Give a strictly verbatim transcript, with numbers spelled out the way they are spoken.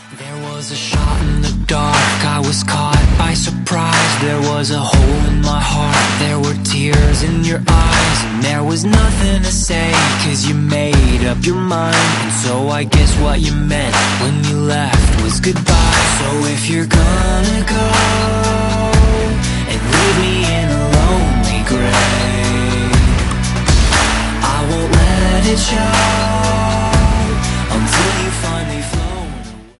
There was a shot in the dark, I was caught by surprise. There was a hole in my heart, there were tears in your eyes. And there was nothing to say, cause you made up your mind. And so I guess what you meant when you left was goodbye. So if you're gonna go,